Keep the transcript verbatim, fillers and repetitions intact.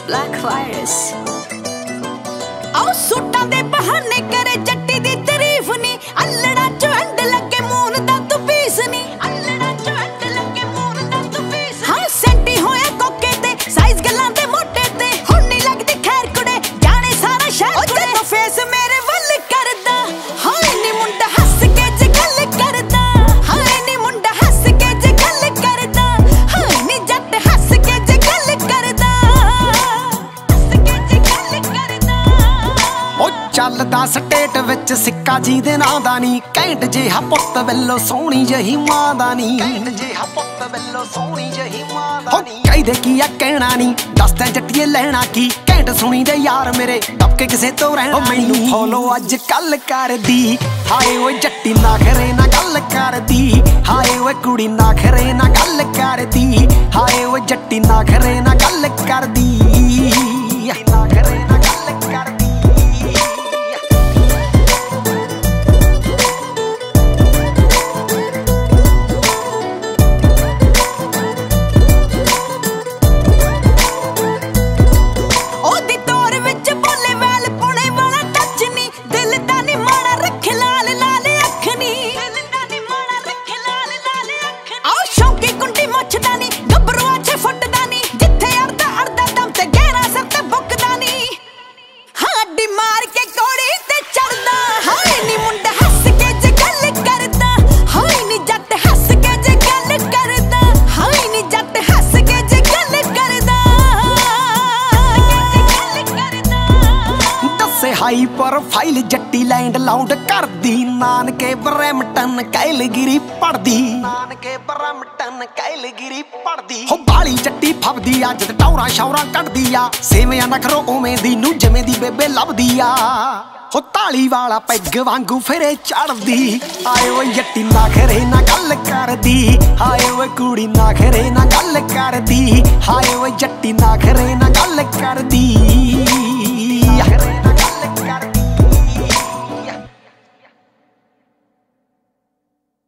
Black virus. आओ सूटां दे बहाने करे जट्टी दी तारीफ नी अल्लड़ा चो अंड लगे मून दा तू पीस नी अल्लड़ा चो अंड लगे मून दा तू पीस हाँ सेंटी होया कोके ते साइज गल्लां दे मोटे ते हुण नहीं लगदी खैर कुड़े जाने सारा शहर कुड़े ओ फेस मेरे वल करदा हाय नी मुंडा हंस के जे गल करदा हाय नी मुंडा हंस के जे गल करदा हाय नी जट हंस के जे गल करदा हंस के जे गल करदा ओ ਚੱਲਦਾ ਸਟੇਟ ਵਿੱਚ ਸਿੱਕਾ ਜੀ ਦੇ ਨਾਂ ਦਾ ਨੀ ਘੈਂਟ ਜਿਹਾ ਪੁੱਤ ਵੱਲੋਂ ਸੋਹਣੀ ਜਹੀ ਮਾਂ ਦਾ ਨੀ ਘੈਂਟ ਜਿਹਾ ਪੁੱਤ ਵੱਲੋਂ ਸੋਹਣੀ ਜਹੀ ਮਾਂ ਦਾ ਨੀ ਕਹਿੰਦੇ ਕੀ ਆ ਕਹਿਣਾ ਨੀ ਦੱਸਦਾ ਜੱਟੀਏ ਲੈਣਾ ਕੀ ਘੈਂਟ ਸੁਣੀ ਦੇ ਯਾਰ ਮੇਰੇ ਦੱਬ ਕੇ ਕਿਸੇ ਤੋਂ ਰਹਿਣਾ ਮੈਨੂੰ ਫੋਲੋ ਅੱਜ ਕੱਲ ਕਰਦੀ ਹਾਏ ਓਏ ਜੱਟੀ ਨਾ ਖਰੇ ਨਾ ਗੱਲ ਕਰਦੀ ਹਾਏ ਓਏ ਕੁੜੀ ਨਾ ਖਰੇ ਨਾ ਗੱਲ ਕਰਦੀ ਹਾਏ ਓਏ ਜੱਟੀ ਨਾ ਖਰੇ ਨਾ ਗੱਲ ਕਰਦੀ ਨਾ ਖਰੇ ਨਾ ਗੱਲ ਕਰਦੀ ਹਾਈ ਪ੍ਰੋਫਾਈਲ ਜੱਟੀ ਲੈਂਡ ਲਾਉਂਡ ਕਰਦੀ ਨਾਨਕੇ ਬਰੈਮਟਨ ਕੈਲਗਰੀ ਪੜਦੀ ਨਾਨਕੇ ਬਰੈਮਟਨ ਕੈਲਗਰੀ ਪੜਦੀ ਹੋ ਬਾਲੀ ਜੱਟੀ ਫੱਬਦੀ ਆ ਜਦ ਟੌਰਾਂ ਸ਼ੌਰਾਂ ਕੱਢਦੀ ਆ ਸੇਵਿਆਂ ਨਖਰੋ ਉਵੇਂ ਦੀ ਨੂੰ ਜਿਵੇਂ ਦੀ ਬੇਬੇ ਲੱਭਦੀ ਆ ਹੋ ਤਾਲੀ ਵਾਲਾ ਪੈਗ ਵਾਂਗੂ ਫਿਰੇ ਚੜਦੀ ਆਏ ਓਏ ਜੱਟੀ ਨਾ ਖਰੇ ਨਾ ਗੱਲ ਕਰਦੀ ਹਾਏ ਓਏ ਕੁੜੀ ਨਾ ਖਰੇ ਨਾ ਗੱਲ ਕਰਦੀ ਹਾਏ ਓਏ ਜੱਟੀ ਨਾ ਖਰੇ ਨਾ ਗੱਲ ਕਰਦੀ